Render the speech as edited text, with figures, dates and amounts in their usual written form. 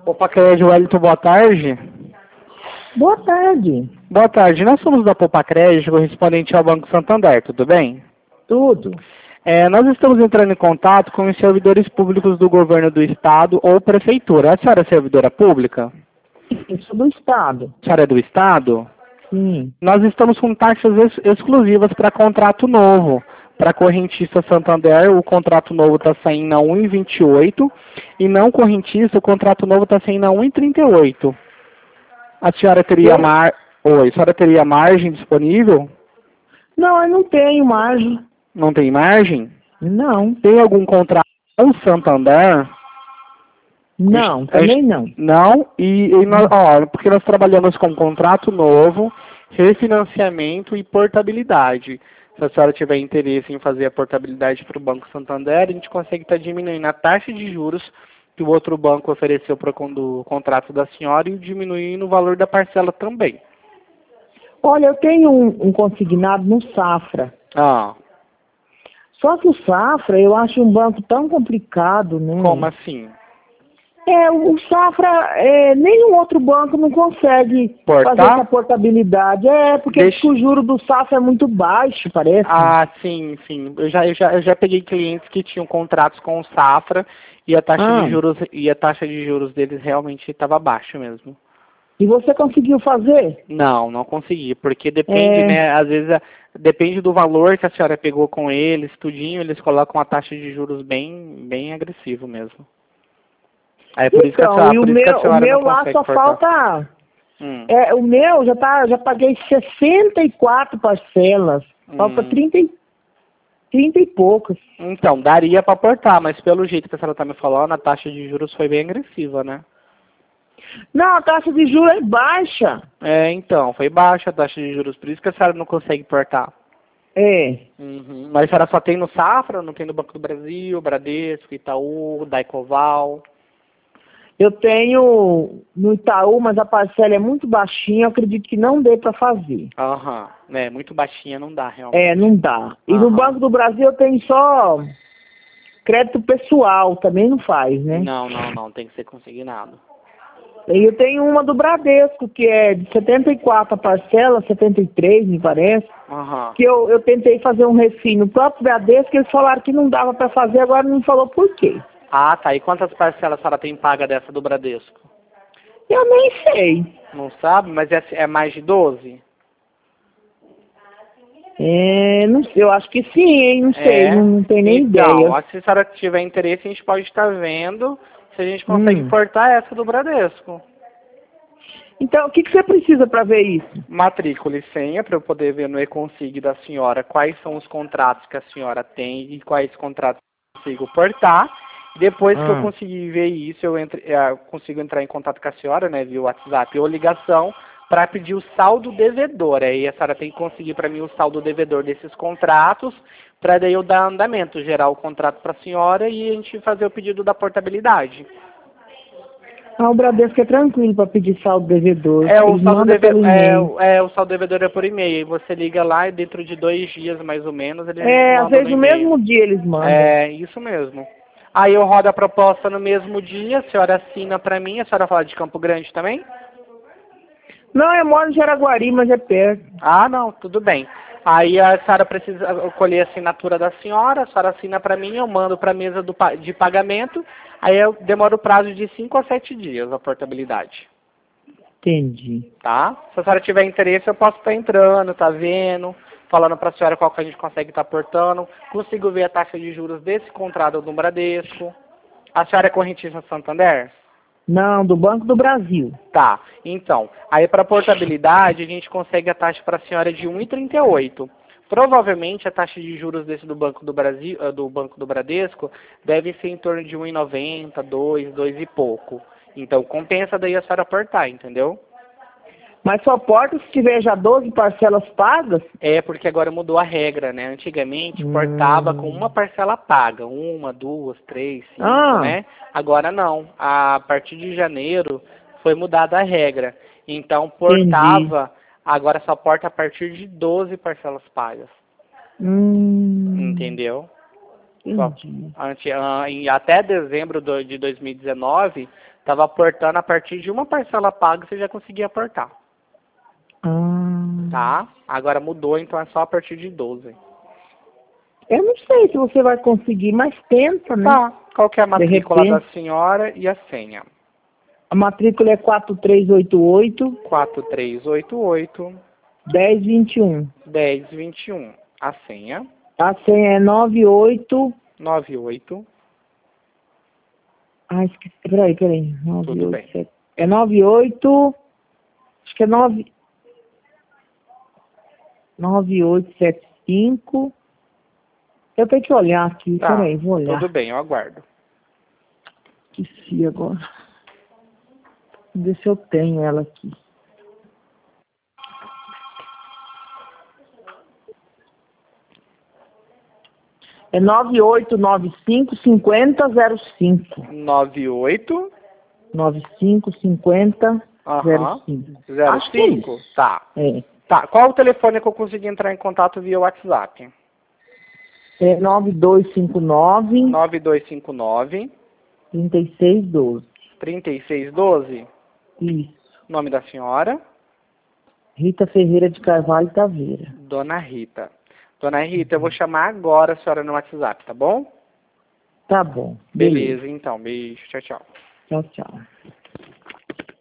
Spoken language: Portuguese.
Popacred Wellington, boa tarde. Boa tarde. Boa tarde, nós somos da Popacred, correspondente ao Banco Santander, tudo bem? Tudo. Nós estamos entrando em contato com os servidores públicos do governo do estado ou prefeitura. A senhora é servidora pública? Eu sou do Estado. A senhora é do estado? Sim. Nós estamos com taxas exclusivas para contrato novo. Para correntista Santander, o contrato novo está saindo a 1,28 e não correntista, o contrato novo está saindo a 1,38. A senhora teria Oi, a senhora teria margem disponível? Não, eu não tenho margem. Não tem margem? Não. Tem algum contrato com Santander? Não, também não. Não? Porque nós trabalhamos com contrato novo, refinanciamento e portabilidade. Se a senhora tiver interesse em fazer a portabilidade para o Banco Santander, a gente consegue estar diminuindo a taxa de juros que o outro banco ofereceu para o contrato da senhora e diminuindo o valor da parcela também. Olha, eu tenho um consignado no Safra. Ah. Só que o Safra eu acho um banco tão complicado, né? Como assim? O Safra, nenhum outro banco não consegue fazer essa portabilidade. Porque diz que o juro do Safra é muito baixo, parece. Ah, sim, sim. Eu já peguei clientes que tinham contratos com o Safra e a taxa de juros deles realmente estava baixa mesmo. E você conseguiu fazer? Não, não consegui, porque depende, né? Às vezes depende do valor que a senhora pegou com eles, tudinho, eles colocam a taxa de juros bem agressivo mesmo. Aí por isso que a senhora o meu não lá consegue só falta. O meu já paguei 64 parcelas. Falta 30 e poucos. Então, daria para aportar, mas pelo jeito que a senhora está me falando, a taxa de juros foi bem agressiva, né? Não, a taxa de juros é baixa. Então, foi baixa a taxa de juros, por isso que a senhora não consegue portar. Mas a senhora só tem no Safra, não tem no Banco do Brasil, Bradesco, Itaú, Daicoval? Eu tenho no Itaú, mas a parcela é muito baixinha, eu acredito que não dê para fazer. Muito baixinha não dá, realmente. Não dá. E no Banco do Brasil eu tenho só crédito pessoal, também não faz, né? Não, tem que ser consignado. E eu tenho uma do Bradesco, que é de 74 a parcela, 73 me parece, que eu tentei fazer um refis no próprio Bradesco, eles falaram que não dava para fazer, agora não falou por quê. Ah, tá. E quantas parcelas a senhora tem paga dessa do Bradesco? Eu nem sei. Não sabe? Mas é mais de 12? Não sei, eu acho que sim, hein? Não sei, não tenho nem ideia. Se a senhora tiver interesse, a gente pode estar vendo se a gente consegue portar essa do Bradesco. Então, o que você precisa para ver isso? Matrícula e senha, para eu poder ver no e-consig da senhora quais são os contratos que a senhora tem e quais contratos eu consigo portar. Depois que eu conseguir ver isso, eu consigo entrar em contato com a senhora, né, via WhatsApp ou ligação, para pedir o saldo devedor. Aí a senhora tem que conseguir para mim o saldo devedor desses contratos, para daí eu dar andamento, gerar o contrato para a senhora e a gente fazer o pedido da portabilidade. O Bradesco é tranquilo para pedir saldo devedor. O saldo devedor é por e-mail. Você liga lá e dentro de 2 dias, mais ou menos, eles mandam às vezes no mesmo dia eles mandam. Isso mesmo. Aí eu rodo a proposta no mesmo dia, a senhora assina para mim. A senhora fala de Campo Grande também? Não, eu moro em Jaraguari, mas é perto. Ah, não, tudo bem. Aí a senhora precisa colher a assinatura da senhora, a senhora assina para mim, eu mando para a mesa de pagamento, aí eu demoro o prazo de 5 a 7 dias a portabilidade. Entendi. Tá? Se a senhora tiver interesse, eu posso estar entrando, tá vendo, falando para a senhora qual que a gente consegue estar portando, consigo ver a taxa de juros desse contrato do Bradesco. A senhora é correntista Santander? Não, do Banco do Brasil. Tá, então, aí para portabilidade a gente consegue a taxa para a senhora de 1,38. Provavelmente a taxa de juros desse do Banco do Brasil, do Banco do Bradesco, deve ser em torno de 1,90, 2 e pouco. Então compensa daí a senhora portar, entendeu? Mas só porta se tiver já 12 parcelas pagas? Porque agora mudou a regra, né? Antigamente portava com uma parcela paga, 1, 2, 3, 5, né? Agora não. A partir de janeiro foi mudada a regra. Então portava, agora só porta a partir de 12 parcelas pagas. Entendeu? Entendi. Até dezembro de 2019, estava aportando a partir de uma parcela paga, você já conseguia aportar. Tá? Agora mudou, então é só a partir de 12. Eu não sei se você vai conseguir, mas tenta, né? Tá. Qual que é a matrícula da senhora e a senha? A matrícula é 4388. 4388. 1021. 1021. A senha? A senha é 98. 98. Ah, esqueci. Peraí. Tudo bem. É 98. Acho que é 9875. Eu tenho que olhar aqui. Tá. Peraí, vou olhar. Tudo bem, eu aguardo. Esqueci agora. Vou ver se eu tenho ela aqui. É 9895-5005. 98? 9550-05. 05? Tá. É. Tá. Qual o telefone que eu consegui entrar em contato via WhatsApp? É 9259. 9259. 3612. 3612? Isso. Nome da senhora? Rita Ferreira de Carvalho Taveira. Dona Rita. Dona Rita, eu vou chamar agora a senhora no WhatsApp, tá bom? Tá bom. Beleza, então. Beijo. Tchau, tchau. Tchau, tchau.